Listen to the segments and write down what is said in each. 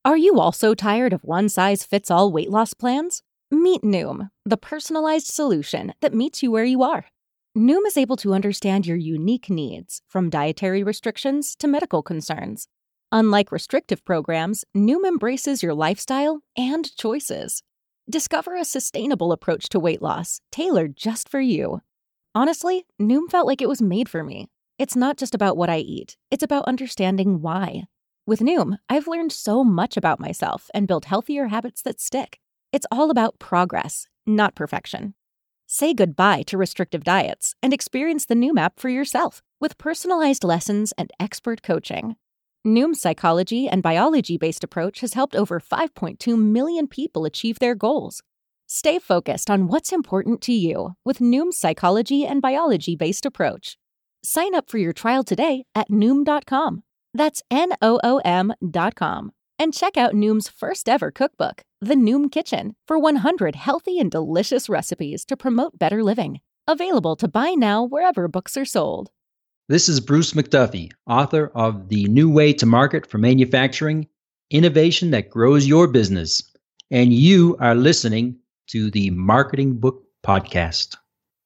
Are you also tired of one-size-fits-all weight loss plans? Meet Noom, the personalized solution that meets you where you are. Noom is able to understand your unique needs, from dietary restrictions to medical concerns. Unlike restrictive programs, Noom embraces your lifestyle and choices. Discover a sustainable approach to weight loss, tailored just for you. Honestly, Noom felt like it was made for me. It's not just about what I eat, it's about understanding why. With Noom, I've learned so much about myself and built healthier habits that stick. It's all about progress, not perfection. Say goodbye to restrictive diets and experience the Noom app for yourself with personalized lessons and expert coaching. Noom's psychology and biology-based approach has helped over 5.2 million people achieve their goals. Stay focused on what's important to you with Noom's psychology and biology-based approach. Sign up for your trial today at Noom.com. That's Noom.com. And check out Noom's first ever cookbook, The Noom Kitchen, for 100 healthy and delicious recipes to promote better living. Available to buy now wherever books are sold. This is Bruce McDuffie, author of The New Way to Market for Manufacturing, Innovation That Grows Your Business. And you are listening to the Marketing Book Podcast.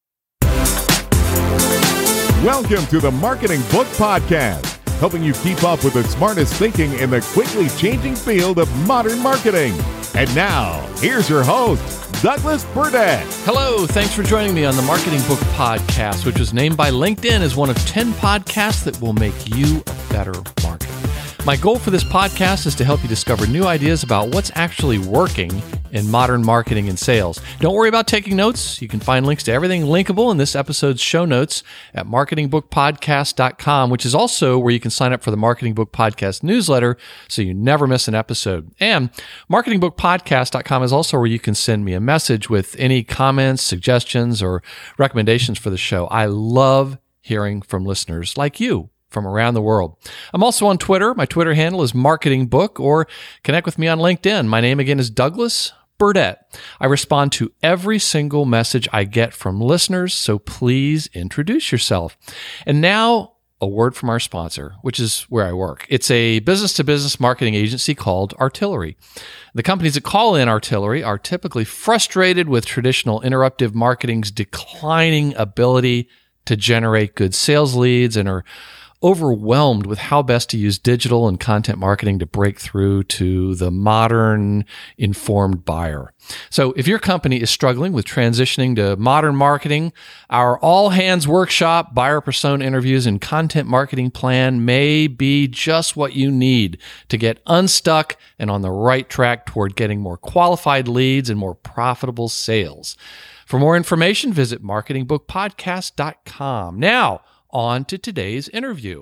Welcome to the Marketing Book Podcast, helping you keep up with the smartest thinking in the quickly changing field of modern marketing. And now, here's your host, Douglas Burdett. Hello, thanks for joining me on the Marketing Book Podcast, which was named by LinkedIn as one of 10 podcasts that will make you a better marketer. My goal for this podcast is to help you discover new ideas about what's actually working in modern marketing and sales. Don't worry about taking notes. You can find links to everything linkable in this episode's show notes at marketingbookpodcast.com, which is also where you can sign up for the Marketing Book Podcast newsletter so you never miss an episode. And marketingbookpodcast.com is also where you can send me a message with any comments, suggestions, or recommendations for the show. I love hearing from listeners like you from around the world. I'm also on Twitter. My Twitter handle is marketingbook, or connect with me on LinkedIn. My name again is Douglas Burdett. I respond to every single message I get from listeners, so please introduce yourself. And now, a word from our sponsor, which is where I work. It's a business-to-business marketing agency called Artillery. The companies that call in Artillery are typically frustrated with traditional interruptive marketing's declining ability to generate good sales leads and are overwhelmed with how best to use digital and content marketing to break through to the modern, informed buyer. So if your company is struggling with transitioning to modern marketing, our all-hands workshop, buyer persona interviews, and content marketing plan may be just what you need to get unstuck and on the right track toward getting more qualified leads and more profitable sales. For more information, visit marketingbookpodcast.com. Now, on to today's interview.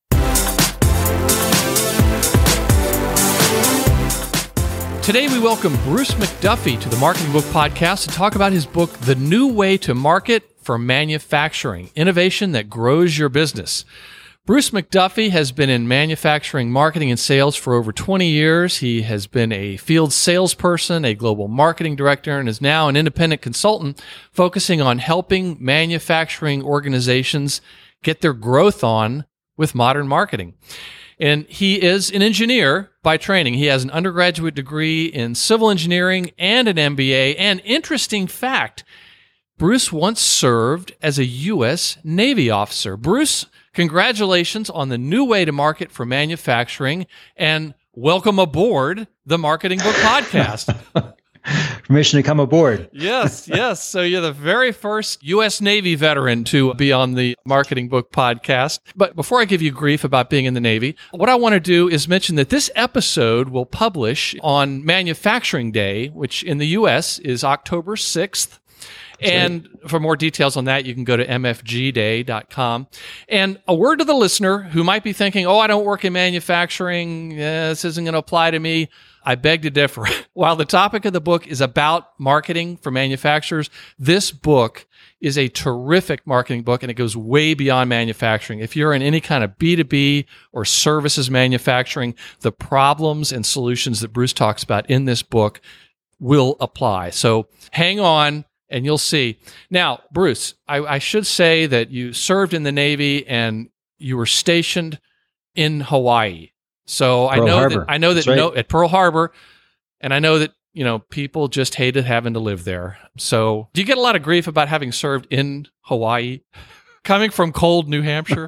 Today we welcome Bruce McDuffie to the Marketing Book Podcast to talk about his book, The New Way to Market for Manufacturing, Innovation That Grows Your Business. Bruce McDuffie has been in manufacturing, marketing, and sales for over 20 years. He has been a field salesperson, a global marketing director, and is now an independent consultant focusing on helping manufacturing organizations get their growth on with modern marketing. And he is an engineer by training. He has an undergraduate degree in civil engineering and an MBA. And interesting fact, Bruce once served as a U.S. Navy officer. Bruce, congratulations on the new way to market for manufacturing, and welcome aboard the Marketing Book Podcast. Permission to come aboard. Yes. So you're the very first U.S. Navy veteran to be on the Marketing Book Podcast. But before I give you grief about being in the Navy, what I want to do is mention that this episode will publish on Manufacturing Day, which in the U.S. is October 6th. And for more details on that, you can go to mfgday.com. And a word to the listener who might be thinking, I don't work in manufacturing. This isn't going to apply to me. I beg to differ. While the topic of the book is about marketing for manufacturers, this book is a terrific marketing book, and it goes way beyond manufacturing. If you're in any kind of B2B or services manufacturing, the problems and solutions that Bruce talks about in this book will apply. So hang on, and you'll see. Now, Bruce, I should say that you served in the Navy and you were stationed in Hawaii. So Pearl Harbor. I know that That's right. at Pearl Harbor, and I know that, people just hated having to live there. So do you get a lot of grief about having served in Hawaii, coming from cold New Hampshire?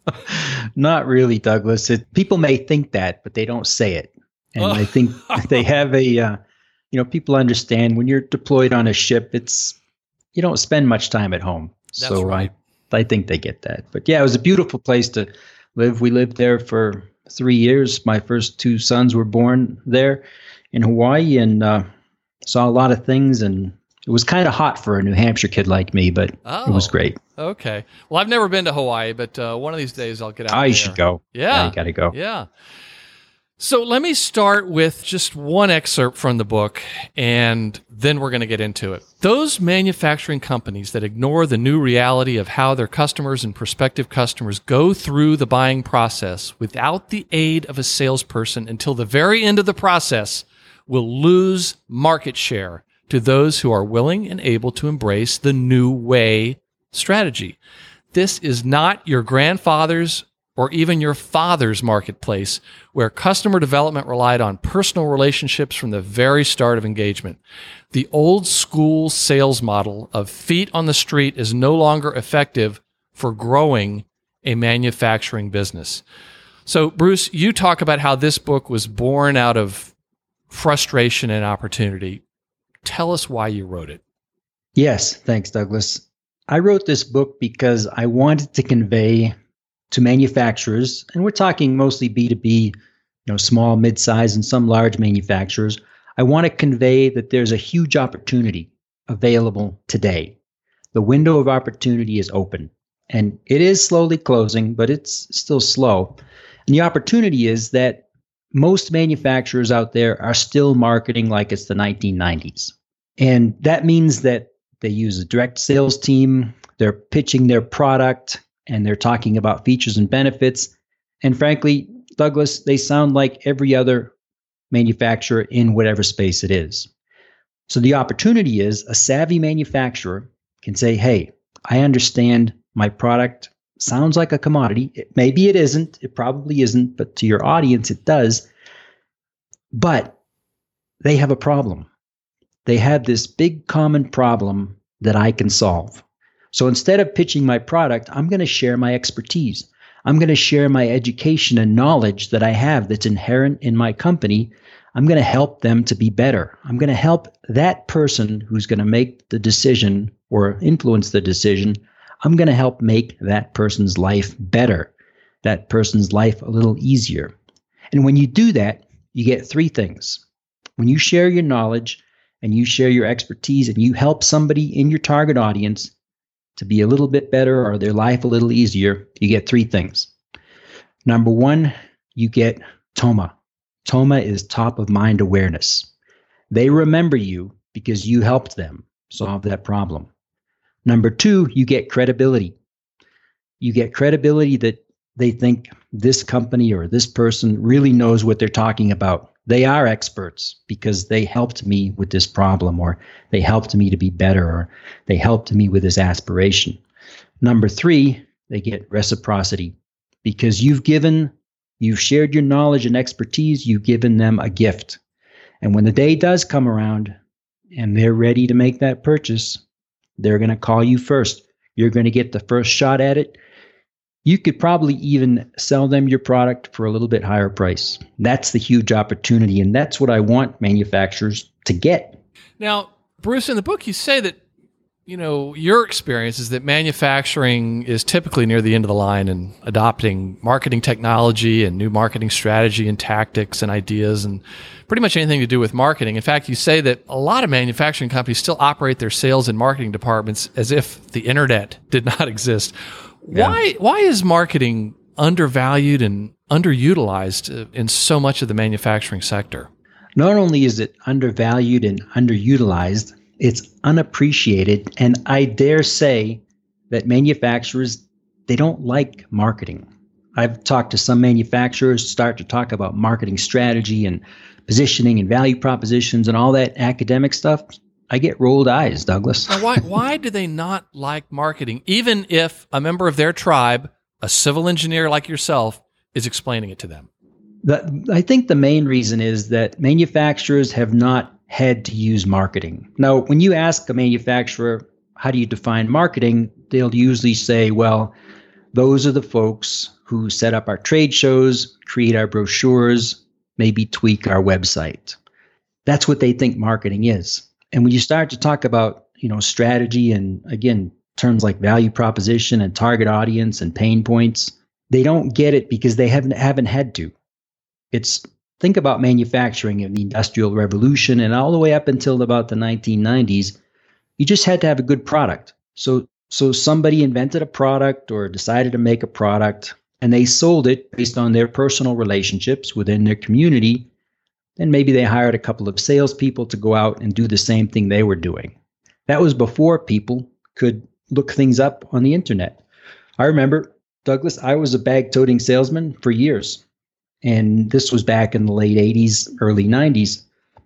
Not really, Douglas. People may think that, but they don't say it. And I think they have people understand when you're deployed on a ship, you don't spend much time at home. That's so right. I think they get that. But yeah, it was a beautiful place to live. We lived there for 3 years. My first 2 sons were born there in Hawaii, and saw a lot of things. And it was kind of hot for a New Hampshire kid like me, but it was great. Okay. Well, I've never been to Hawaii, but one of these days I'll get out there. You should go. Yeah. You got to go. Yeah. So let me start with just one excerpt from the book, and then we're going to get into it. Those manufacturing companies that ignore the new reality of how their customers and prospective customers go through the buying process without the aid of a salesperson until the very end of the process will lose market share to those who are willing and able to embrace the new way strategy. This is not your grandfather's or even your father's marketplace, where customer development relied on personal relationships from the very start of engagement. The old school sales model of feet on the street is no longer effective for growing a manufacturing business. So, Bruce, you talk about how this book was born out of frustration and opportunity. Tell us why you wrote it. Yes, thanks, Douglas. I wrote this book because I wanted to convey to manufacturers, and we're talking mostly B2B, small, mid-size, and some large manufacturers. I want to convey that there's a huge opportunity available today. The window of opportunity is open, and it is slowly closing, but it's still slow. And the opportunity is that most manufacturers out there are still marketing like it's the 1990s. And that means that they use a direct sales team, they're pitching their product, and they're talking about features and benefits. And frankly, Douglas, they sound like every other manufacturer in whatever space it is. So the opportunity is a savvy manufacturer can say, hey, I understand my product sounds like a commodity. Maybe it isn't. It probably isn't. But to your audience, it does. But they have a problem. They have this big common problem that I can solve. So instead of pitching my product, I'm going to share my expertise. I'm going to share my education and knowledge that I have that's inherent in my company. I'm going to help them to be better. I'm going to help that person who's going to make the decision or influence the decision. I'm going to help make that person's life better, that person's life a little easier. And when you do that, you get 3 things. When you share your knowledge and you share your expertise and you help somebody in your target audience to be a little bit better or their life a little easier, you get 3 things. Number 1, you get TOMA. TOMA is top of mind awareness. They remember you because you helped them solve that problem. Number 2, you get credibility. You get credibility that they think this company or this person really knows what they're talking about. They are experts because they helped me with this problem, or they helped me to be better, or they helped me with this aspiration. Number 3, they get reciprocity because you've shared your knowledge and expertise, you've given them a gift. And when the day does come around and they're ready to make that purchase, they're going to call you first. You're going to get the first shot at it. You could probably even sell them your product for a little bit higher price. That's the huge opportunity, and that's what I want manufacturers to get. Now, Bruce, in the book, you say that, your experience is that manufacturing is typically near the end of the line in adopting marketing technology and new marketing strategy and tactics and ideas and pretty much anything to do with marketing. In fact, you say that a lot of manufacturing companies still operate their sales and marketing departments as if the internet did not exist. Yeah. Why is marketing undervalued and underutilized in so much of the manufacturing sector? Not only is it undervalued and underutilized, it's unappreciated. And I dare say that manufacturers, they don't like marketing. I've talked to some manufacturers start to talk about marketing strategy and positioning and value propositions and all that academic stuff. I get rolled eyes, Douglas. Now, why do they not like marketing, even if a member of their tribe, a civil engineer like yourself, is explaining it to them? I think the main reason is that manufacturers have not had to use marketing. Now, when you ask a manufacturer, how do you define marketing? They'll usually say, well, those are the folks who set up our trade shows, create our brochures, maybe tweak our website. That's what they think marketing is. And when you start to talk about, strategy and, again, terms like value proposition and target audience and pain points, they don't get it because they haven't had to. Think about manufacturing in the Industrial Revolution and all the way up until about the 1990s. You just had to have a good product. So somebody invented a product or decided to make a product, and they sold it based on their personal relationships within their community. And maybe they hired a couple of salespeople to go out and do the same thing they were doing. That was before people could look things up on the internet. I remember, Douglas, I was a bag-toting salesman for years. And this was back in the late 80s, early 90s.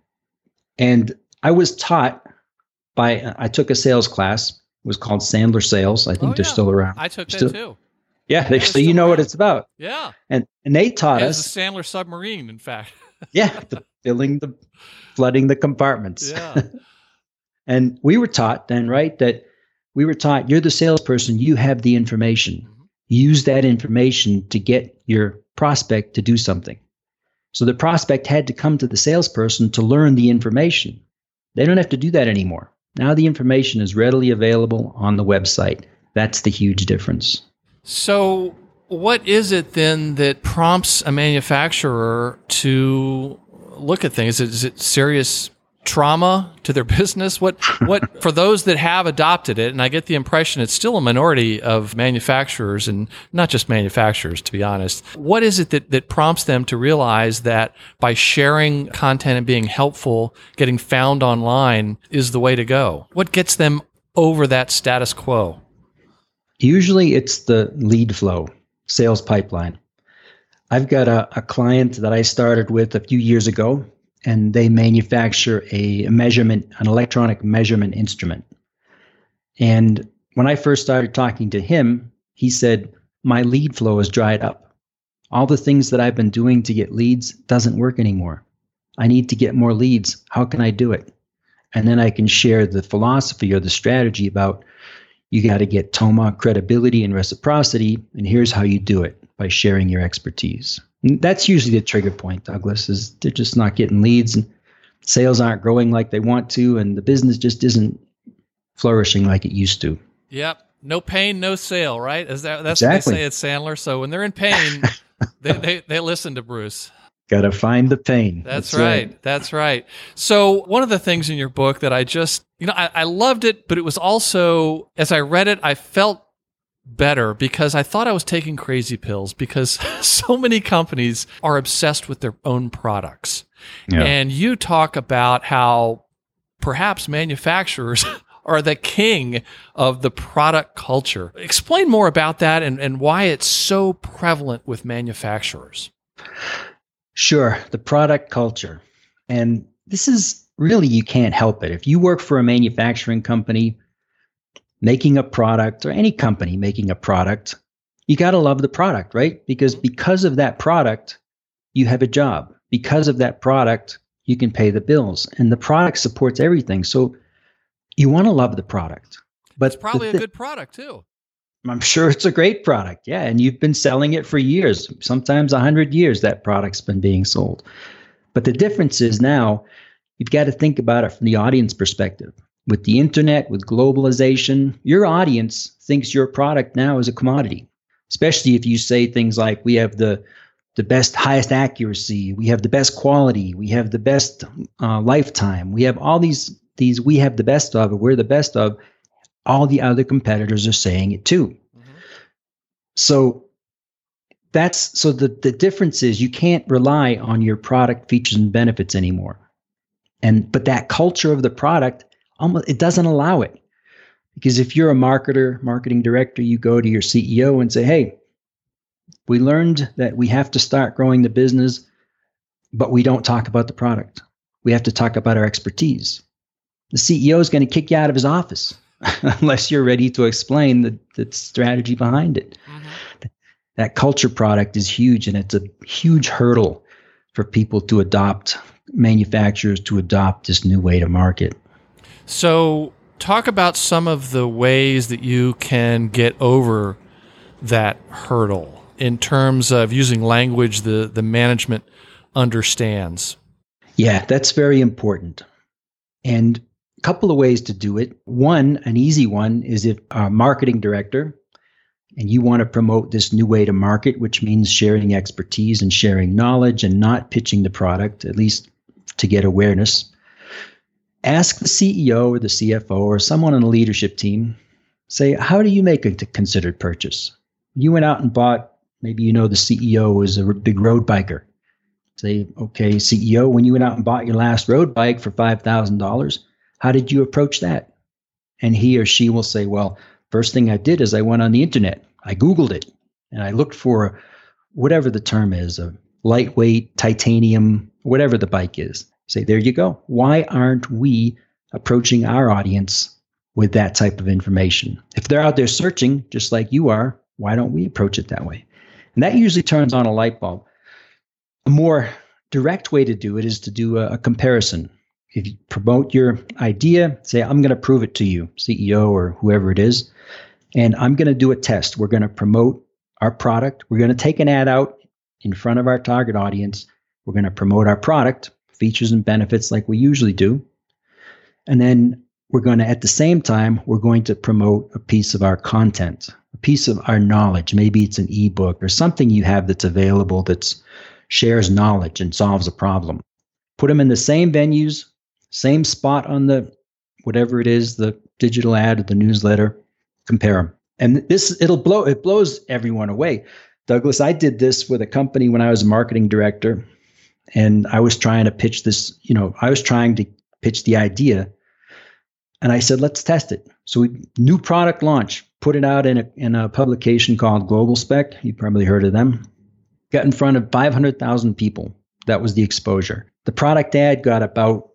And I was taught I took a sales class. It was called Sandler Sales. I think they're still around. I took that too. Yeah, so you know what it's about. Yeah. And they taught us. It's a Sandler submarine, in fact. Yeah, flooding the compartments. Yeah. And we were taught then, right, that we were taught you're the salesperson, you have the information. Mm-hmm. Use that information to get your prospect to do something. So the prospect had to come to the salesperson to learn the information. They don't have to do that anymore. Now the information is readily available on the website. That's the huge difference. So what is it then that prompts a manufacturer to look at things? Is it serious trauma to their business? What for those that have adopted it, and I get the impression it's still a minority of manufacturers, and not just manufacturers, to be honest, what is it that prompts them to realize that by sharing content and being helpful, getting found online is the way to go? What gets them over that status quo? Usually it's the lead flow, sales pipeline. I've got a client that I started with a few years ago, and they manufacture an electronic measurement instrument. And when I first started talking to him, he said, my lead flow has dried up. All the things that I've been doing to get leads doesn't work anymore. I need to get more leads. How can I do it? And then I can share the philosophy or the strategy about you got to get TOMA, credibility and reciprocity, and here's how you do it, by sharing your expertise. And that's usually the trigger point, Douglas, is they're just not getting leads and sales aren't growing like they want to, and the business just isn't flourishing like it used to. Yep. No pain, no sale, right? That's exactly what they say at Sandler. So when they're in pain, they listen to Bruce. Got to find the pain. That's right. That's right. So one of the things in your book that I just, I loved it, but it was also, as I read it, I felt better because I thought I was taking crazy pills because so many companies are obsessed with their own products. Yeah. And you talk about how perhaps manufacturers are the king of the product culture. Explain more about that and why it's so prevalent with manufacturers. Sure, the product culture. And this is really, you can't help it. If you work for a manufacturing company making a product, or any company making a product, you got to love the product, right? Because of that product, you have a job. Because of that product, you can pay the bills. And the product supports everything. So you want to love the product. But it's probably a good product too. I'm sure it's a great product. Yeah. And you've been selling it for years, sometimes 100 years, that product's been being sold. But the difference is now you've got to think about it from the audience perspective. With the internet, with globalization, your audience thinks your product now is a commodity, especially if you say things like, we have the best, highest accuracy, we have the best quality, we have the best lifetime, we have all these we have the best of, or we're the best of. All the other competitors are saying it too. Mm-hmm. So the difference is you can't rely on your product features and benefits anymore. But that culture of the product, it doesn't allow it. Because if you're a marketing director, you go to your CEO and say, hey, we learned that we have to start growing the business, but we don't talk about the product. We have to talk about our expertise. The CEO is going to kick you out of his office unless you're ready to explain the strategy behind it. Mm-hmm. That culture product is huge, and it's a huge hurdle for people to adopt, manufacturers to adopt this new way to market. So talk about some of the ways that you can get over that hurdle in terms of using language the management understands. Yeah, that's very important. And a couple of ways to do it. One, an easy one, is if a marketing director and you want to promote this new way to market, which means sharing expertise and sharing knowledge and not pitching the product, at least to get awareness, ask the CEO or the CFO or someone on the leadership team, say, how do you make a considered purchase? You went out and bought, maybe you know the CEO is a big road biker. Say, okay, CEO, when you went out and bought your last road bike for $5,000, how did you approach that? And he or she will say, well, first thing I did is I went on the internet. I Googled it and I looked for whatever the term is, a lightweight, titanium, whatever the bike is. Say, there you go. Why aren't we approaching our audience with that type of information? If they're out there searching just like you are, why don't we approach it that way? And that usually turns on a light bulb. A more direct way to do it is to do a comparison. If you promote your idea, say, I'm going to prove it to you, CEO or whoever it is, and I'm going to do a test. We're going to promote our product. We're going to take an ad out in front of our target audience. We're going to promote our product, features and benefits like we usually do. And then we're going to, at the same time, we're going to promote a piece of our content, a piece of our knowledge. Maybe it's an ebook or something you have that's available that's shares knowledge and solves a problem. Put them in the same venues, same spot on the, whatever it is, the digital ad or the newsletter, compare them. And it blows everyone away. Douglas, I did this with a company when I was a marketing director, and I was trying to pitch this, I was trying to pitch the idea, and I said, let's test it. So new product launch, put it out in a publication called Global Spec. You probably heard of them. Got in front of 500,000 people. That was the exposure. The product ad got about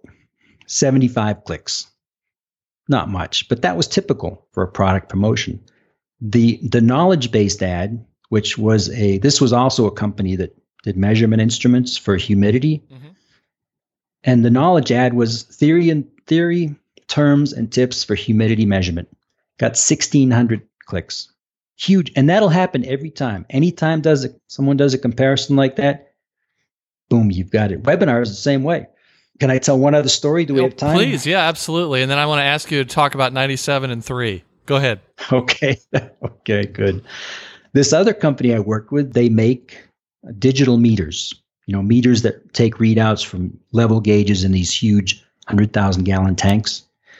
75 clicks. Not much, but that was typical for a product promotion. The knowledge-based ad, which was this was also a company that did measurement instruments for humidity. Mm-hmm. And the knowledge ad was theory, terms, and tips for humidity measurement. Got 1,600 clicks. Huge. And that'll happen every time. Anytime someone does a comparison like that, boom, you've got it. Webinars the same way. Can I tell one other story? Do we have time? Please. Yeah, absolutely. And then I want to ask you to talk about 97 and 3. Go ahead. Okay. Okay, good. This other company I worked with, they make digital meters, meters that take readouts from level gauges in these huge 100,000 gallon tanks.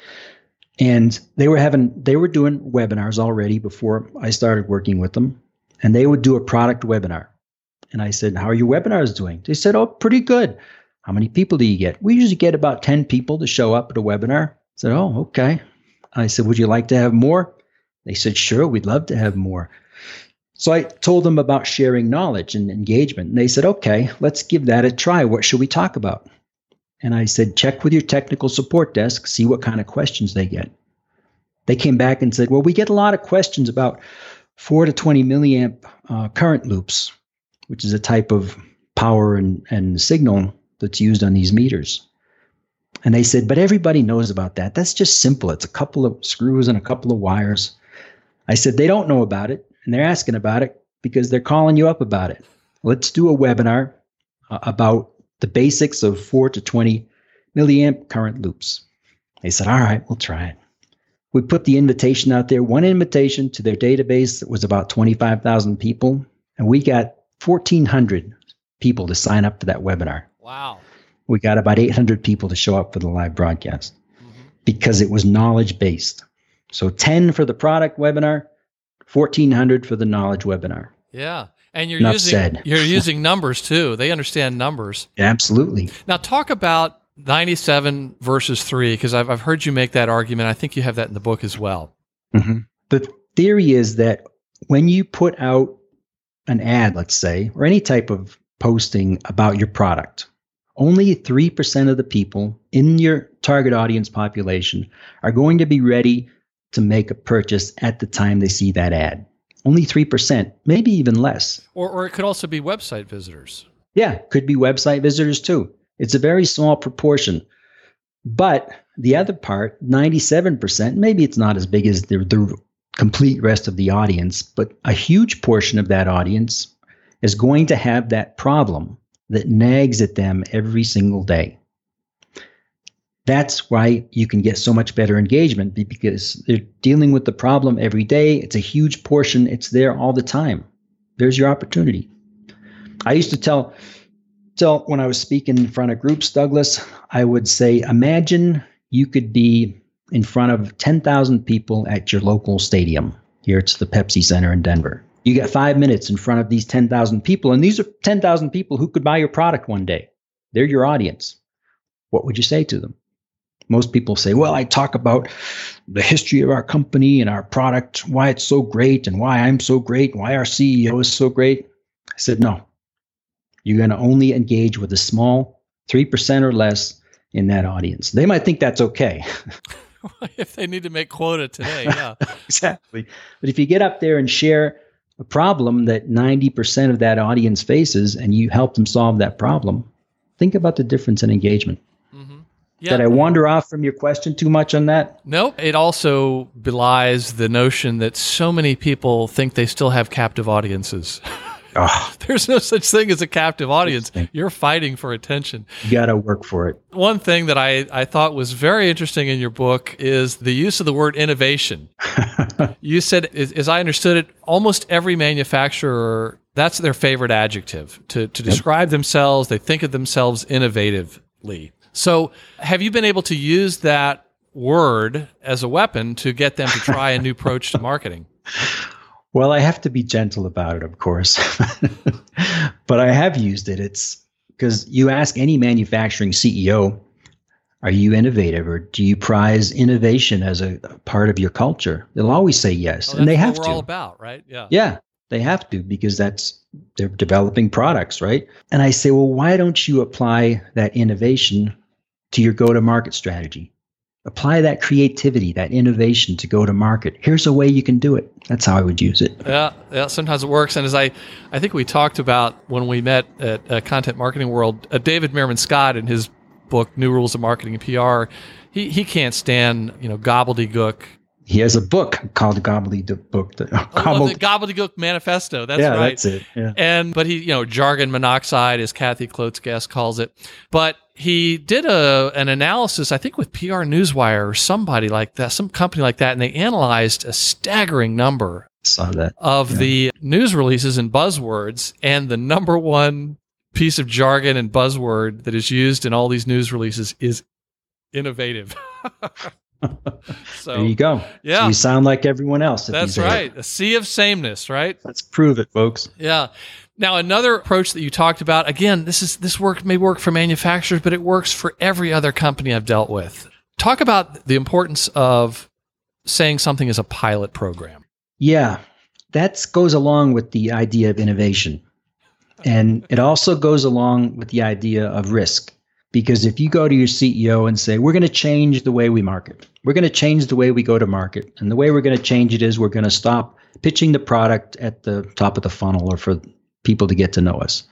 And they were doing webinars already before I started working with them. And they would do a product webinar. And I said, how are your webinars doing? They said, oh, pretty good. How many people do you get? We usually get about 10 people to show up at a webinar. I said, oh, okay. I said, would you like to have more? They said, sure, we'd love to have more. So I told them about sharing knowledge and engagement. And they said, okay, let's give that a try. What should we talk about? And I said, check with your technical support desk, see what kind of questions they get. They came back and said, well, we get a lot of questions about 4 to 20 milliamp current loops, which is a type of power and signal that's used on these meters. And they said, but everybody knows about that. That's just simple. It's a couple of screws and a couple of wires. I said, they don't know about it, and they're asking about it because they're calling you up about it. Let's do a webinar about the basics of 4 to 20 milliamp current loops. They said, all right, we'll try it. We put the invitation out there, one invitation to their database that was about 25,000 people, and we got 1,400 people to sign up for that webinar. Wow. We got about 800 people to show up for the live broadcast because it was knowledge-based. So 10 for the product webinar, 1,400 for the knowledge webinar. Yeah. And you're Enough using numbers too. They understand numbers. Absolutely. Now talk about 97 versus 3, because I've heard you make that argument. I think you have that in the book as well. Mm-hmm. The theory is that when you put out an ad, let's say, or any type of posting about your product, only 3% of the people in your target audience population are going to be ready to make a purchase at the time they see that ad. Only 3%, maybe even less. Or it could also be website visitors. Yeah, could be website visitors too. It's a very small proportion. But the other part, 97%, maybe it's not as big as the complete rest of the audience, but a huge portion of that audience is going to have that problem that nags at them every single day. That's why you can get so much better engagement, because they're dealing with the problem every day. It's a huge portion. It's there all the time. There's your opportunity. I used to tell when I was speaking in front of groups, Douglas, I would say, imagine you could be in front of 10,000 people at your local stadium. Here it's the Pepsi Center in Denver. You got 5 minutes in front of these 10,000 people, and these are 10,000 people who could buy your product one day. They're your audience. What would you say to them? Most people say, well, I talk about the history of our company and our product, why it's so great and why I'm so great, why our CEO is so great. I said, no, you're going to only engage with a small 3% or less in that audience. They might think that's okay. If they need to make quota today, yeah. Exactly. But if you get up there and share a problem that 90% of that audience faces and you help them solve that problem, think about the difference in engagement. Yeah. Did I wander off from your question too much on that? Nope. It also belies the notion that so many people think they still have captive audiences. Oh, There's no such thing as a captive audience. You're fighting for attention. you got to work for it. One thing that I thought was very interesting in your book is the use of the word innovation. You said, as I understood it, almost every manufacturer, that's their favorite adjective to describe themselves. They think of themselves innovatively. So have you been able to use that word as a weapon to get them to try a new approach to marketing? Well, I have to be gentle about it, of course, but I have used it. It's because you ask any manufacturing CEO, are you innovative, or do you prize innovation as a part of your culture? They'll always say yes, and they have to. That's what we're all about, right? Yeah. Yeah, they have to, because they're developing products, right? And I say, well, why don't you apply that innovation to your go-to-market strategy? Apply that creativity, that innovation to go to market. Here's a way you can do it. That's how I would use it. Yeah, sometimes it works. And as I think we talked about when we met at Content Marketing World, David Meerman Scott in his book, New Rules of Marketing and PR, he can't stand, gobbledygook. He has a book called Gobbledygook. The Gobbledygook Manifesto. That's right. That's it. Yeah. But he, jargon monoxide, as Kathy Klotz-Guest calls it. But he did an analysis, I think with PR Newswire or somebody like that, some company like that, and they analyzed a staggering number of the news releases and buzzwords, and the number one piece of jargon and buzzword that is used in all these news releases is innovative. So, there you go. Yeah. So you sound like everyone else. That's right. A sea of sameness, right? Let's prove it, folks. Yeah. Now, another approach that you talked about, again, this may work for manufacturers, but it works for every other company I've dealt with. Talk about the importance of saying something is a pilot program. Yeah, that goes along with the idea of innovation. And it also goes along with the idea of risk. Because if you go to your CEO and say, we're going to change the way we market, we're going to change the way we go to market, and the way we're going to change it is we're going to stop pitching the product at the top of the funnel or for people to get to know us,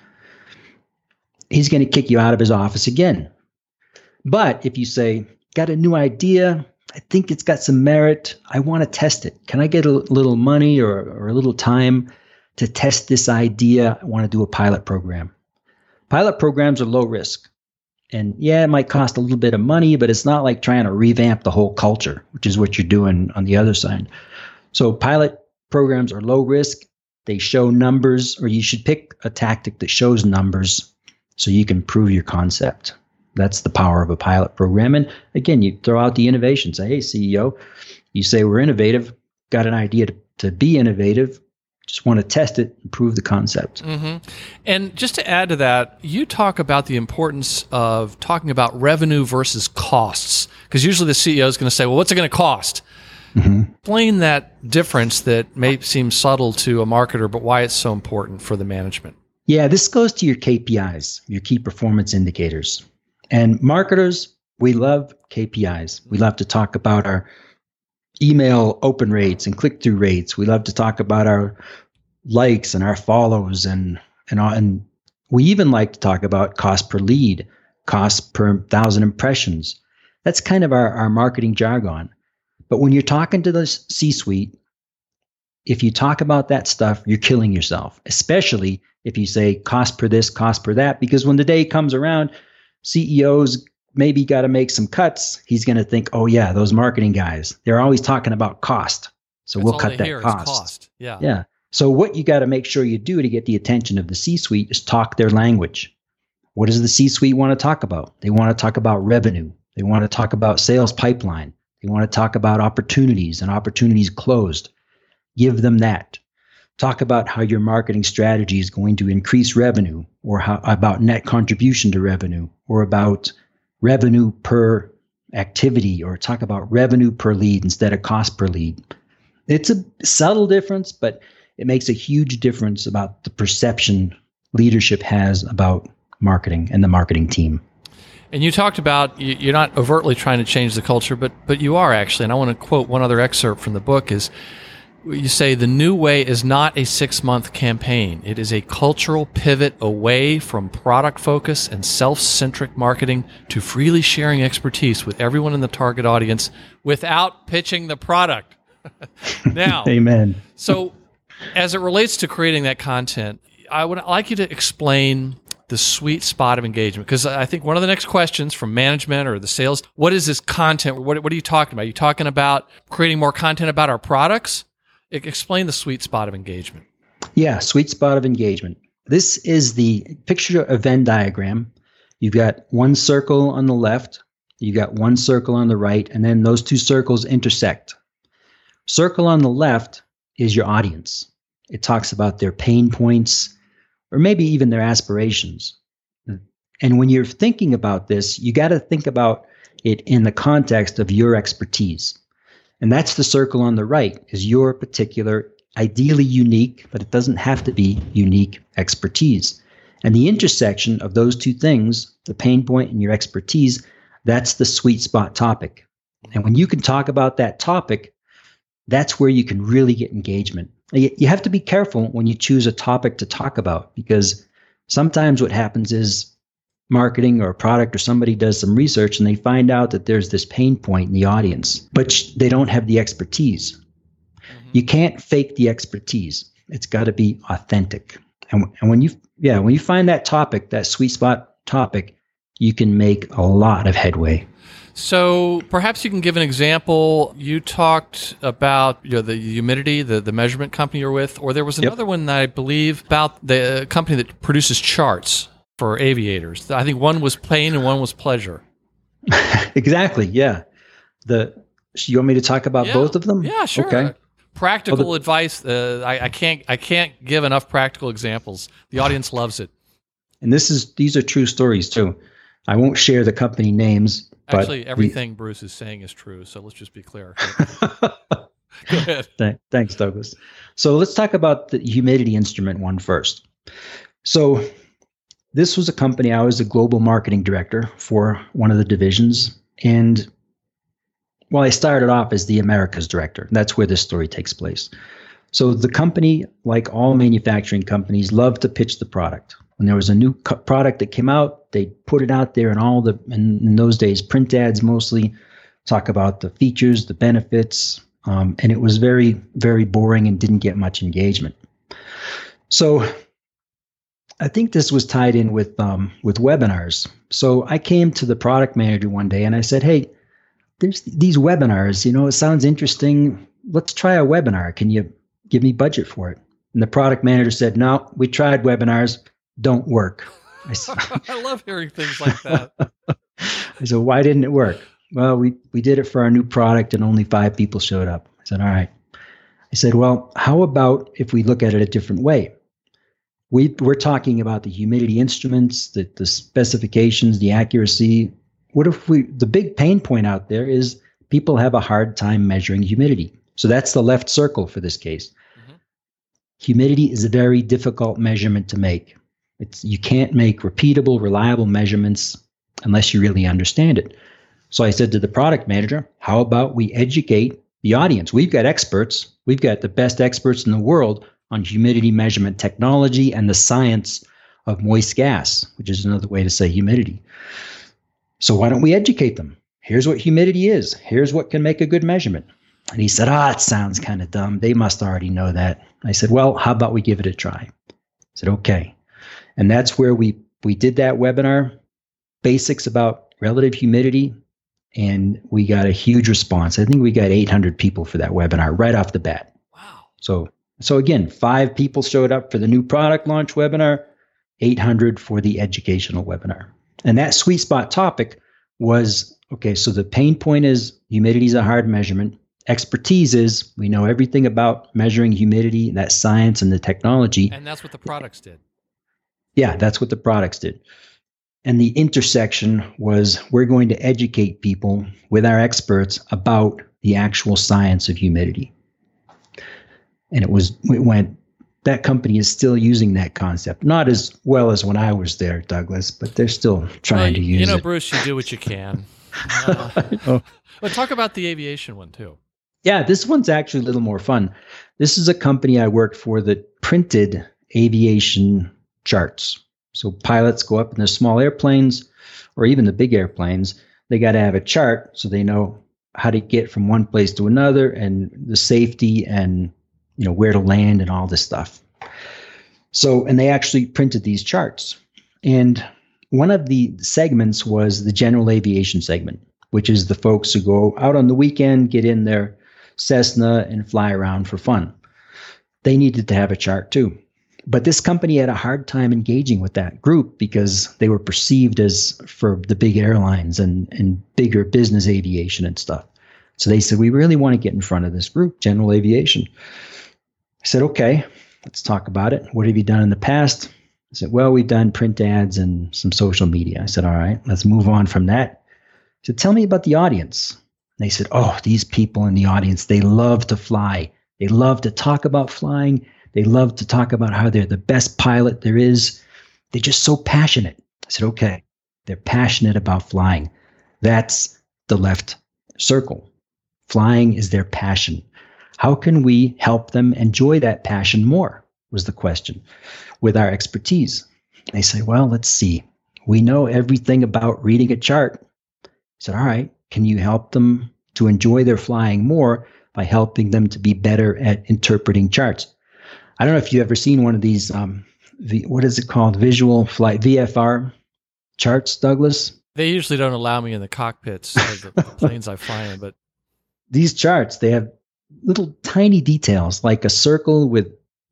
he's going to kick you out of his office again. But if you say, got a new idea, I think it's got some merit, I want to test it. Can I get a little money or a little time to test this idea? I want to do a pilot program. Pilot programs are low risk. And yeah, it might cost a little bit of money, but it's not like trying to revamp the whole culture, which is what you're doing on the other side. So pilot programs are low risk. They show numbers, or you should pick a tactic that shows numbers so you can prove your concept. That's the power of a pilot program. And again, you throw out the innovation. Say, hey, CEO, you say we're innovative, got an idea to be innovative. Just want to test it and prove the concept. Mm-hmm. And just to add to that, you talk about the importance of talking about revenue versus costs, because usually the CEO is going to say, well, what's it going to cost? Mm-hmm. Explain that difference that may seem subtle to a marketer, but why it's so important for the management. Yeah, this goes to your KPIs, your key performance indicators. And marketers, we love KPIs. We love to talk about our email open rates and click-through rates. We love to talk about our likes and our follows and We even like to talk about cost per lead, cost per 1,000 impressions. That's kind of our marketing jargon. But when you're talking to the C-suite, if you talk about that stuff, you're killing yourself, especially if you say cost per this, cost per that, because when the day comes around, CEOs maybe got to make some cuts. He's going to think, oh yeah, those marketing guys, they're always talking about cost. So we'll cut that cost. Yeah. Yeah. So what you got to make sure you do to get the attention of the C-suite is talk their language. What does the C-suite want to talk about? They want to talk about revenue. They want to talk about sales pipeline. They want to talk about opportunities and opportunities closed. Give them that. Talk about how your marketing strategy is going to increase revenue, or how about net contribution to revenue, or about revenue per activity, or talk about revenue per lead instead of cost per lead. It's a subtle difference, but it makes a huge difference about the perception leadership has about marketing and the marketing team. And you talked about you're not overtly trying to change the culture, but you are actually. And I want to quote one other excerpt from the book is you say, the new way is not a 6-month campaign. It is a cultural pivot away from product focus and self-centric marketing to freely sharing expertise with everyone in the target audience without pitching the product. Now, Amen. So as it relates to creating that content, I would like you to explain the sweet spot of engagement, because I think one of the next questions from management or the sales, what is this content? What are you talking about? Are you talking about creating more content about our products? Explain the sweet spot of engagement. Yeah, sweet spot of engagement. This is the picture a Venn diagram. You've got one circle on the left, you've got one circle on the right, and then those two circles intersect. Circle on the left is your audience. It talks about their pain points, or maybe even their aspirations. And when you're thinking about this, you got to think about it in the context of your expertise. And that's the circle on the right, is your particular, ideally unique, but it doesn't have to be unique expertise. And the intersection of those two things, the pain point and your expertise, that's the sweet spot topic. And when you can talk about that topic, that's where you can really get engagement. You have to be careful when you choose a topic to talk about, because sometimes what happens is marketing or a product or somebody does some research and they find out that there's this pain point in the audience, but they don't have the expertise. Mm-hmm. You can't fake the expertise. It's got to be authentic. And when you find that topic, that sweet spot topic, you can make a lot of headway. So perhaps you can give an example. You talked about the humidity, the measurement company you're with, or there was another one that I believe about the company that produces charts for aviators. I think one was pain and one was pleasure. Exactly, yeah. You want me to talk about both of them? Yeah, sure. Okay. Practical advice. I can't give enough practical examples. The audience loves it. And these are true stories too. I won't share the company names. Actually, everything Bruce is saying is true, so let's just be clear. Go ahead. Thanks, Douglas. So let's talk about the humidity instrument one first. So this was a company, I was the global marketing director for one of the divisions. And I started off as the Americas director. That's where this story takes place. So the company, like all manufacturing companies, loved to pitch the product. When there was a new product that came out, they put it out there in those days, print ads mostly, talk about the features, the benefits, and it was very, very boring and didn't get much engagement. So I think this was tied in with webinars. So I came to the product manager one day and I said, hey, there's these webinars, it sounds interesting. Let's try a webinar. Can you give me budget for it? And the product manager said, no, we tried webinars. Don't work. I love hearing things like that. I said, why didn't it work? Well, we did it for our new product and only 5 people showed up. I said, all right. I said, well, how about if we look at it a different way? We're talking about the humidity instruments, the specifications, the accuracy. What if the big pain point out there is people have a hard time measuring humidity. So that's the left circle for this case. Mm-hmm. Humidity is a very difficult measurement to make. You can't make repeatable, reliable measurements unless you really understand it. So I said to the product manager, how about we educate the audience? We've got experts. We've got the best experts in the world on humidity measurement technology and the science of moist gas, which is another way to say humidity. So why don't we educate them? Here's what humidity is. Here's what can make a good measurement. And he said, it sounds kind of dumb. They must already know that. I said, well, how about we give it a try? I said, okay. And that's where we did that webinar, basics about relative humidity, and we got a huge response. I think we got 800 people for that webinar right off the bat. Wow. So again, 5 people showed up for the new product launch webinar, 800 for the educational webinar. And that sweet spot topic was, okay, so the pain point is humidity is a hard measurement. Expertise is we know everything about measuring humidity, that science and the technology. And that's what the products did. Yeah, that's what the products did. And the intersection was we're going to educate people with our experts about the actual science of humidity. And that company is still using that concept. Not as well as when I was there, Douglas, but they're still trying to use it. Bruce, you do what you can. But talk about the aviation one too. Yeah, this one's actually a little more fun. This is a company I worked for that printed aviation charts. So pilots go up in their small airplanes or even the big airplanes. They got to have a chart so they know how to get from one place to another and the safety and where to land and all this stuff. So, and they actually printed these charts. And one of the segments was the general aviation segment, which is the folks who go out on the weekend, get in their Cessna and fly around for fun. They needed to have a chart too. But this company had a hard time engaging with that group because they were perceived as for the big airlines and bigger business aviation and stuff. So they said, we really want to get in front of this group, general aviation. I said, okay, let's talk about it. What have you done in the past? I said, well, we've done print ads and some social media. I said, all right, let's move on from that. I said, tell me about the audience. And they said, oh, these people in the audience, they love to fly. They love to talk about flying. They love to talk about how they're the best pilot there is. They're just so passionate. I said, okay, they're passionate about flying. That's the left circle. Flying is their passion. How can we help them enjoy that passion more, was the question, with our expertise. They say, well, let's see. We know everything about reading a chart. I said, all right, can you help them to enjoy their flying more by helping them to be better at interpreting charts? I don't know if you've ever seen one of these, what is it called? Visual flight, VFR charts, Douglas? They usually don't allow me in the cockpits of the planes I fly in, but these charts, they have little tiny details like a circle with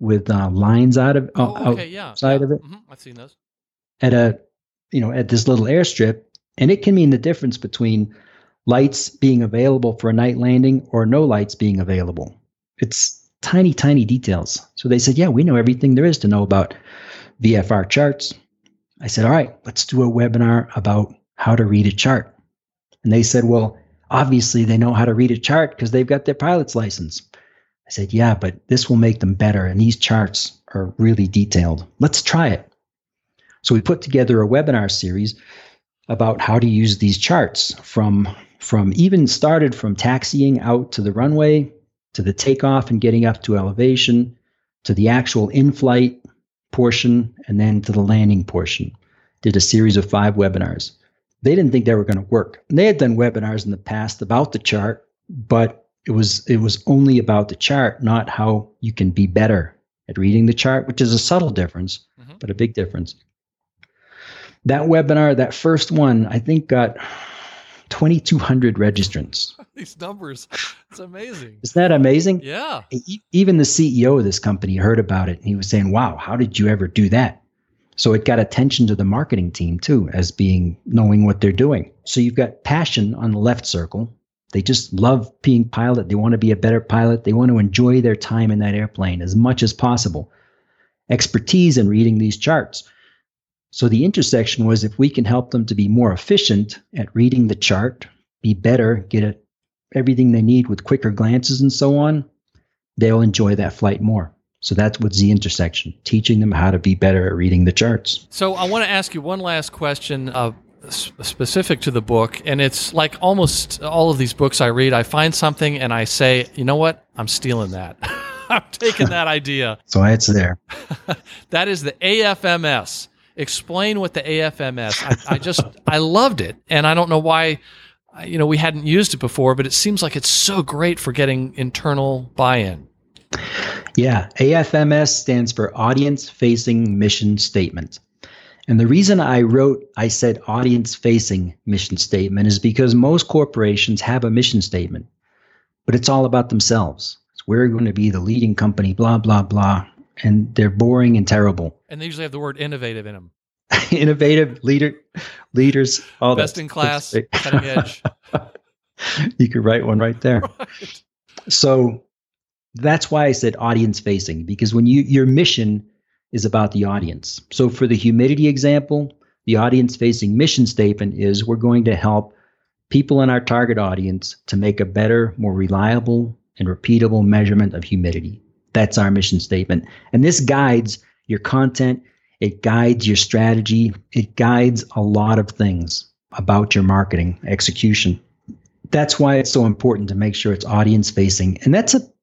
lines out of outside of it. Mm-hmm. I've seen those at at this little airstrip, and it can mean the difference between lights being available for a night landing or no lights being available. It's tiny details. So they said, yeah, we know everything there is to know about VFR charts. I said, all right, let's do a webinar about how to read a chart. And they said, well, obviously they know how to read a chart because they've got their pilot's license. I said, yeah, but this will make them better. And these charts are really detailed. Let's try it. So we put together a webinar series about how to use these charts from even started from taxiing out to the runway, to the takeoff and getting up to elevation, to the actual in-flight portion, and then to the landing portion. Did a series of 5 webinars. They didn't think they were going to work. And they had done webinars in the past about the chart, but it was only about the chart, not how you can be better at reading the chart, which is a subtle difference, but a big difference. That webinar, that first one, I think got 2,200 registrants. These numbers, it's amazing. Isn't that amazing? Yeah. Even the CEO of this company heard about it. And he was saying, wow, how did you ever do that? So it got attention to the marketing team too, as knowing what they're doing. So you've got passion on the left circle. They just love being pilot. They want to be a better pilot. They want to enjoy their time in that airplane as much as possible. Expertise in reading these charts. So the intersection was if we can help them to be more efficient at reading the chart, be better, get everything they need with quicker glances and so on, they'll enjoy that flight more. So that's what's the intersection, teaching them how to be better at reading the charts. So I want to ask you one last question specific to the book, and it's like almost all of these books I read, I find something and I say, you know what, I'm stealing that. I'm taking that idea. So it's there. That is the AFMS. explain what the AFMS. I loved it, and I don't know why, we hadn't used it before, but it seems like it's so great for getting internal buy-in. Yeah, AFMS stands for Audience Facing Mission Statement. And the reason I said audience facing mission statement is because most corporations have a mission statement, but it's all about themselves. We're going to be the leading company, blah, blah, blah. And they're boring and terrible. And they usually have the word innovative in them. Innovative, leaders, all Best that. in class, cutting edge. You could write one right there. Right. So that's why I said audience facing, because when your mission is about the audience. So for the humidity example, the audience facing mission statement is we're going to help people in our target audience to make a better, more reliable and repeatable measurement of humidity. That's our mission statement. And this guides your content. It guides your strategy. It guides a lot of things about your marketing execution. That's why it's so important to make sure it's audience facing. And that's a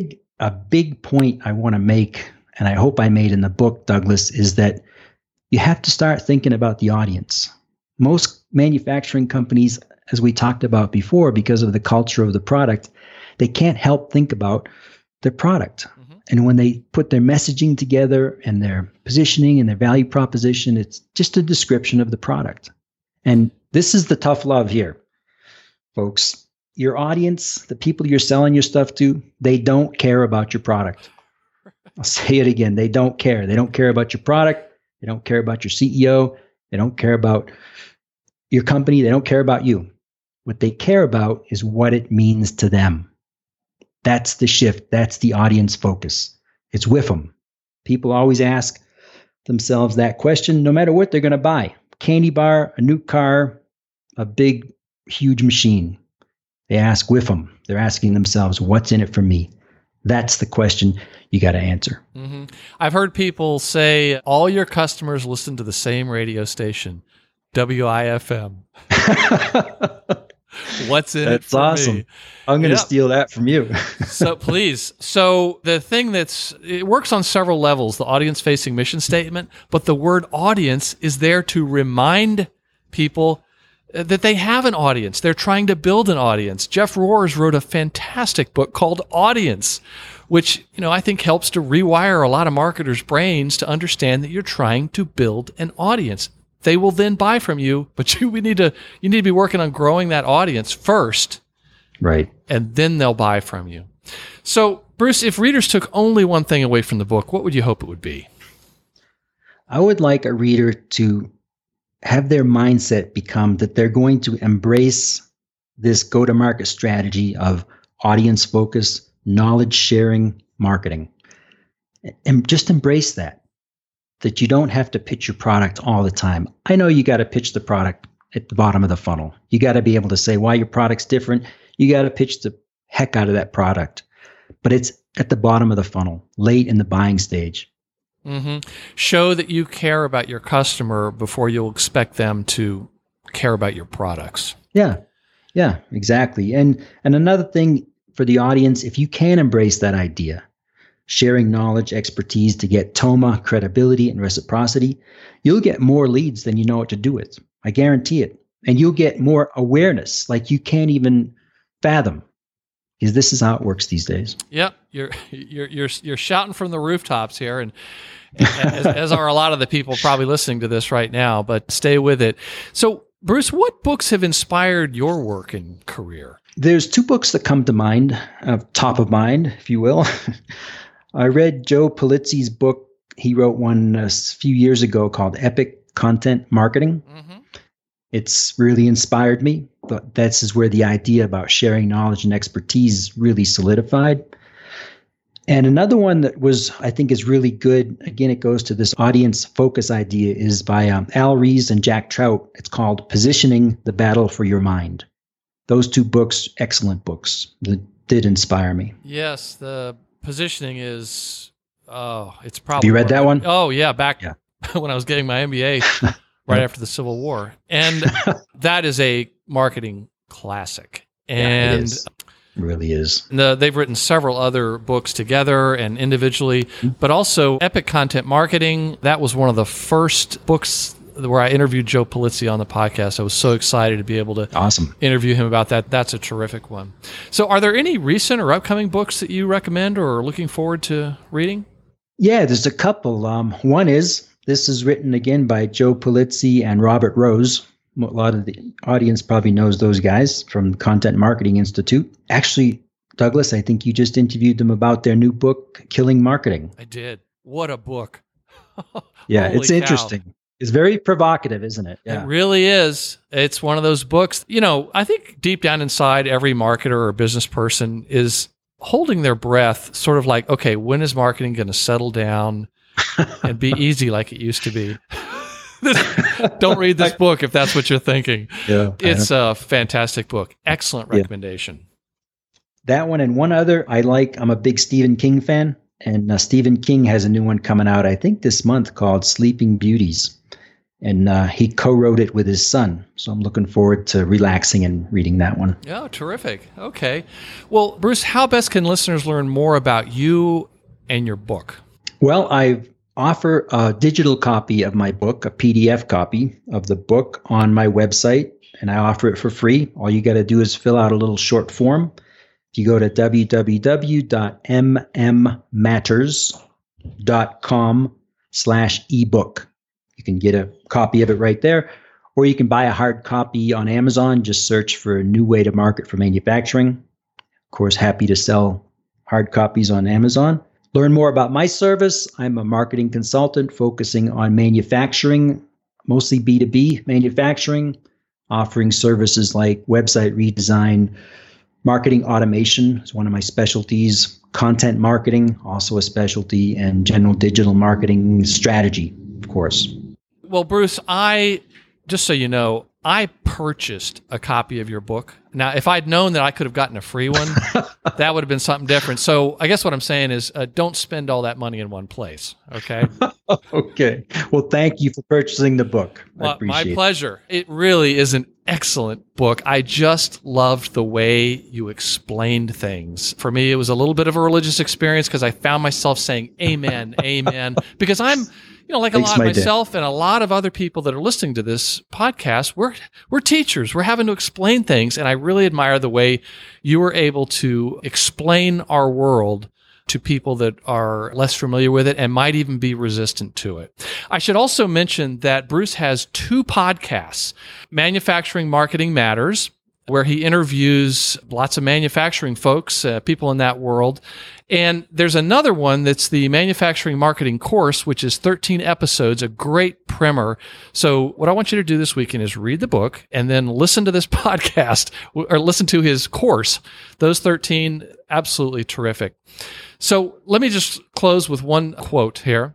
big point I want to make, and I hope I made in the book, Douglas, is that you have to start thinking about the audience. Most manufacturing companies, as we talked about before, because of the culture of the product, they can't help think about their product. Mm-hmm. And when they put their messaging together and their positioning and their value proposition, it's just a description of the product. And this is the tough love here, folks. Your audience, the people you're selling your stuff to, they don't care about your product. I'll say it again. They don't care. They don't care about your product. They don't care about your CEO. They don't care about your company. They don't care about you. What they care about is what it means to them. That's the shift. That's the audience focus. It's with them. People always ask themselves that question, no matter what they're going to buy. Candy bar, a new car, a big, huge machine. They ask with them. They're asking themselves, what's in it for me? That's the question you got to answer. Mm-hmm. I've heard people say all your customers listen to the same radio station, WIFM. What's in it for awesome. me? I'm going to steal that from you. So please. So the thing it works on several levels, the audience-facing mission statement, but the word audience is there to remind people that they have an audience. They're trying to build an audience. Jeff Rohrs wrote a fantastic book called Audience, which, I think helps to rewire a lot of marketers' brains to understand that you're trying to build an audience. They will then buy from you, but you need to be working on growing that audience first. Right. And then they'll buy from you. So, Bruce, if readers took only one thing away from the book, what would you hope it would be? I would like a reader to have their mindset become that they're going to embrace this go-to-market strategy of audience focus, knowledge sharing marketing. And just embrace that you don't have to pitch your product all the time. I know you got to pitch the product at the bottom of the funnel. You got to be able to say why your product's different. You got to pitch the heck out of that product. But it's at the bottom of the funnel, late in the buying stage. Mm-hmm. Show that you care about your customer before you'll expect them to care about your products. Yeah, exactly. And another thing for the audience, if you can embrace that idea, sharing knowledge, expertise to get TOMA, credibility, and reciprocity, you'll get more leads than you know what to do with. I guarantee it. And you'll get more awareness like you can't even fathom. Because this is how it works these days. Yep, you're shouting from the rooftops here, and as are a lot of the people probably listening to this right now. But stay with it. So, Bruce, what books have inspired your work and career? There's two books that come to mind, top of mind, if you will. I read Joe Pulizzi's book. He wrote one a few years ago called Epic Content Marketing. Mm-hmm. It's really inspired me. But this is where the idea about sharing knowledge and expertise really solidified. And another one that I think is really good, again, it goes to this audience focus idea, is by Al Ries and Jack Trout. It's called Positioning: The Battle for Your Mind. Those two books, excellent books, that did inspire me. Yes, the positioning is, it's probably... Have you read that one? Oh, yeah, back when I was getting my MBA right after the Civil War. And that is a marketing classic. And really is. They've written several other books together and individually, but also Epic Content Marketing. That was one of the first books where I interviewed Joe Pulizzi on the podcast. I was so excited to be able to interview him about that. That's a terrific one. So are there any recent or upcoming books that you recommend or are looking forward to reading? Yeah, there's a couple. One is, this is written again by Joe Pulizzi and Robert Rose. A lot of the audience probably knows those guys from Content Marketing Institute. Actually, Douglas, I think you just interviewed them about their new book, Killing Marketing. I did. What a book. Yeah, Holy it's cow. Interesting. It's very provocative, isn't it? Yeah. It really is. It's one of those books, I think deep down inside, every marketer or business person is holding their breath, sort of like, okay, when is marketing going to settle down and be easy like it used to be? Don't read this book if that's what you're thinking. Yeah, it's a fantastic book. Excellent recommendation. Yeah. That one and one other I like. I'm a big Stephen King fan, and Stephen King has a new one coming out, I think this month, called Sleeping Beauties. And he co-wrote it with his son. So I'm looking forward to relaxing and reading that one. Oh, terrific. Okay. Well, Bruce, how best can listeners learn more about you and your book? Well, I offer a digital copy of my book, a PDF copy of the book on my website, and I offer it for free. All you got to do is fill out a little short form. If you go to www.mmmatters.com/ebook, you can get a copy of it right there, or you can buy a hard copy on Amazon. Just search for a new way to market for manufacturing. Of course, happy to sell hard copies on Amazon. Learn more about my service. I'm a marketing consultant focusing on manufacturing, mostly B2B manufacturing, offering services like website redesign, marketing automation is one of my specialties, content marketing, also a specialty, and general digital marketing strategy, of course. Well, Bruce, just so you know, I purchased a copy of your book. Now, if I'd known that I could have gotten a free one, that would have been something different. So I guess what I'm saying is don't spend all that money in one place, okay? Okay. Well, thank you for purchasing the book. I appreciate my pleasure. It really is an excellent book. I just loved the way you explained things. For me, it was a little bit of a religious experience because I found myself saying, amen, amen, because I'm... like a lot of myself and a lot of other people that are listening to this podcast, we're teachers. We're having to explain things. And I really admire the way you were able to explain our world to people that are less familiar with it and might even be resistant to it. I should also mention that Bruce has 2 podcasts, Manufacturing Marketing Matters, where he interviews lots of manufacturing folks, people in that world. And there's another one that's the Manufacturing Marketing Course, which is 13 episodes, a great primer. So what I want you to do this weekend is read the book and then listen to this podcast or listen to his course. Those 13, absolutely terrific. So let me just close with one quote here.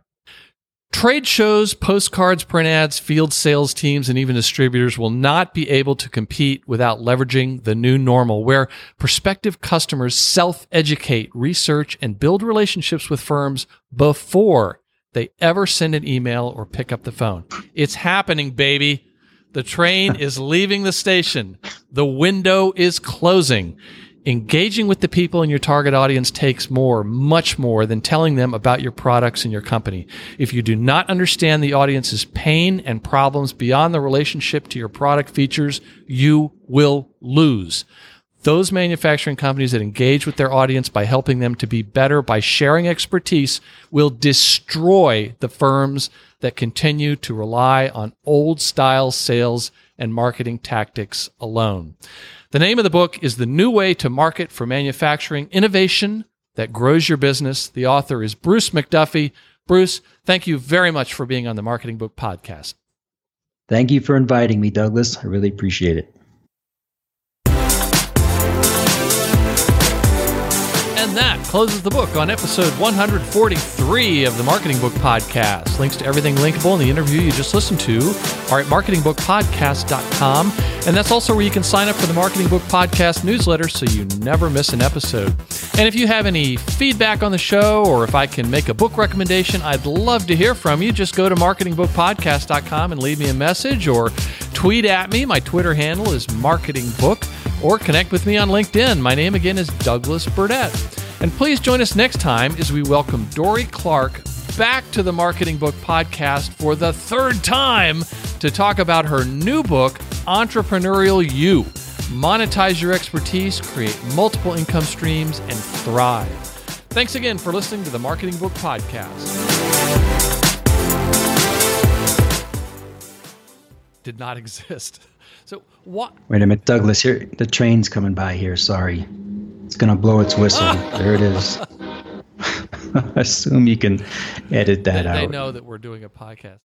Trade shows, postcards, print ads, field sales teams, and even distributors will not be able to compete without leveraging the new normal, where prospective customers self-educate, research, and build relationships with firms before they ever send an email or pick up the phone. It's happening, baby. The train is leaving the station. The window is closing. Engaging with the people in your target audience takes much more than telling them about your products and your company. If you do not understand the audience's pain and problems beyond the relationship to your product features, you will lose. Those manufacturing companies that engage with their audience by helping them to be better by sharing expertise will destroy the firms that continue to rely on old-style sales and marketing tactics alone. The name of the book is The New Way to Market for Manufacturing, Innovation That Grows Your Business. The author is Bruce McDuffie. Bruce, thank you very much for being on the Marketing Book Podcast. Thank you for inviting me, Douglas. I really appreciate it. And that closes the book on episode 143 of the Marketing Book Podcast. Links to everything linkable in the interview you just listened to are at marketingbookpodcast.com. And that's also where you can sign up for the Marketing Book Podcast newsletter so you never miss an episode. And if you have any feedback on the show or if I can make a book recommendation, I'd love to hear from you. Just go to marketingbookpodcast.com and leave me a message or tweet at me. My Twitter handle is marketingbook. or connect with me on LinkedIn. My name again is Douglas Burdett. And please join us next time as we welcome Dorie Clark back to the Marketing Book Podcast for the third time to talk about her new book, Entrepreneurial You. Monetize your expertise, create multiple income streams, and thrive. Thanks again for listening to the Marketing Book Podcast. Did not exist. So what? Wait a minute, Douglas. Here, the train's coming by here. Sorry, it's gonna blow its whistle. There it is. Assume you can edit that out. They know that we're doing a podcast.